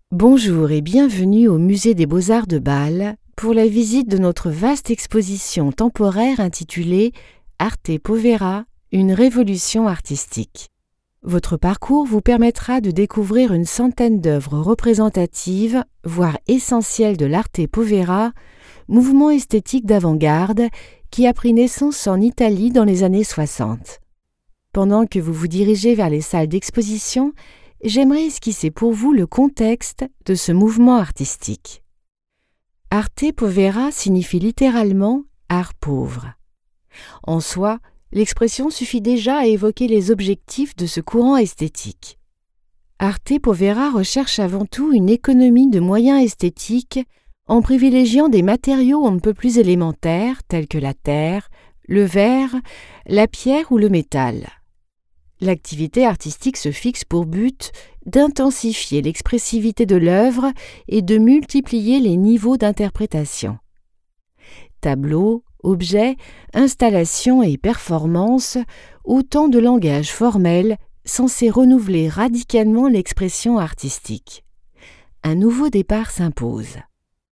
Bonjour et bienvenue au Musée des Beaux-Arts de Bâle pour la visite de notre vaste exposition temporaire intitulée Arte Povera, une révolution artistique. Votre parcours vous permettra de découvrir une centaine d'œuvres représentatives, voire essentielles de l'Arte Povera, mouvement esthétique d'avant-garde qui a pris naissance en Italie dans les années 60. Pendant que vous vous dirigez vers les salles d'exposition, j'aimerais esquisser pour vous le contexte de ce mouvement artistique. Arte Povera signifie littéralement « art pauvre ». En soi, l'expression suffit déjà à évoquer les objectifs de ce courant esthétique. Arte Povera recherche avant tout une économie de moyens esthétiques en privilégiant des matériaux on ne peut plus élémentaires tels que la terre, le verre, la pierre ou le métal. L'activité artistique se fixe pour but d'intensifier l'expressivité de l'œuvre et de multiplier les niveaux d'interprétation. Tableaux, objets, installations et performances, autant de langages formels censés renouveler radicalement l'expression artistique. Un nouveau départ s'impose.